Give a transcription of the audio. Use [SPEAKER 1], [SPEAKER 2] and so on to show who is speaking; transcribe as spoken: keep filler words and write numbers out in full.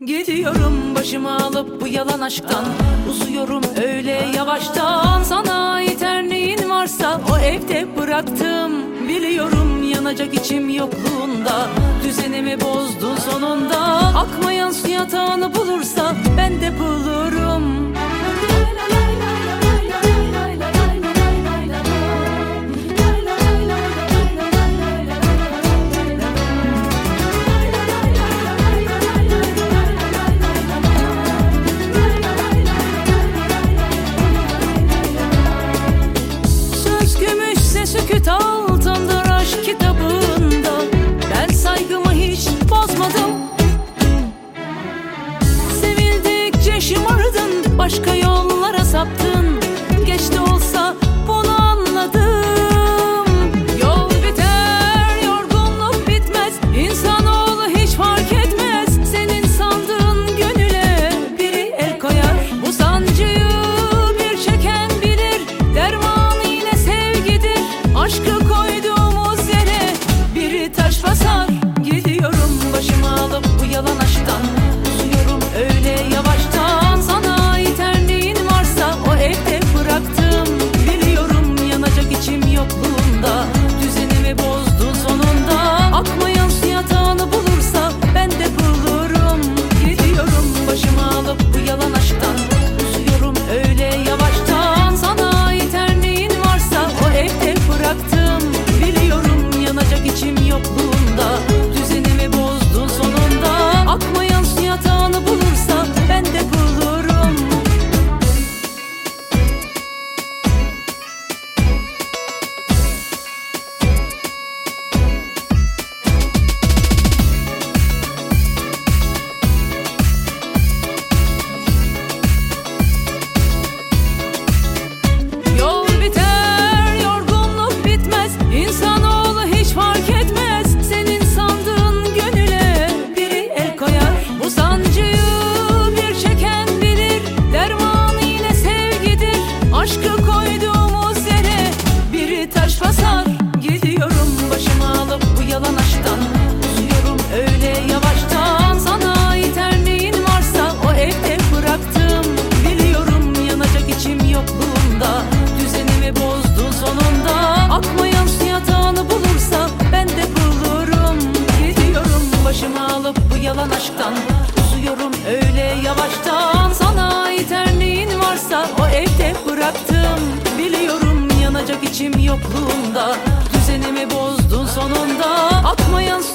[SPEAKER 1] Gidiyorum başımı alıp bu yalan aşktan, uzuyorum öyle yavaştan. Sana ait her neyin varsa o evde bıraktım. Biliyorum yanacak içim yokluğunda, düzenimi bozdun sonunda. Akmayan su yatağını bulursa ben de bulurum. Sükût altındır aşk kitabında. Ben saygımı hiç bozmadım. Sevildikçe şımardın, başka yollara saptın. Geç de olsa bunu anladım. Yol biter, yorgunluk bitmez. İnsanoğlu hiç fark etmez. Senin sandığın gönüle biri el koyar. Bu sancıyı bir çeken bilir. Derman aşkı koyduğumuz yere biri taş basar. Gidiyorum başımı alıp bu yalan aşktan, uzuyorum öyle yavaştan. Sana ait her neyin varsa o evde bıraktım. Biliyorum yanacak içim yokluğunda, düzenimi bozdun sonunda. Akmayan su yatağını bulursa ben de bulurum. Gidiyorum başımı alıp bu yalan aşktan, uzuyorum öyle yavaştan. Sana ait her neyin varsa o evde bıraktım. Biliyorum yanacak içim yokluğunda, düzenimi bozdun sonunda. Akmayan su yatağını bulursa ben de bulurum. Yol biter, yorgunluk bitmez. İnsanoğlu hiç fark etmez. Senin sandığın gönüle biri el koyar. Bu sancıyı bir çeken bilir. Derman ile sevgidir. Aşkı koyduğumuz yere biri taş basar. Gidiyorum başımı alıp bu yalan aşktan, uzuyorum öyle yavaştan. Sana ait her neyin varsa o evde bıraktım. Biliyorum yanacak içim yokluğunda, düzenimi bozdun sonunda. Akmayan su yatağını bulursa ben de bulurum. Gidiyorum başımı alıp bu yalan aşktan, uzuyorum öyle yavaştan. Sana ait her neyin varsa o evde bıraktım. Biliyorum yanacak içim yokluğunda, düzenimi bozdun sonunda. Akmayan su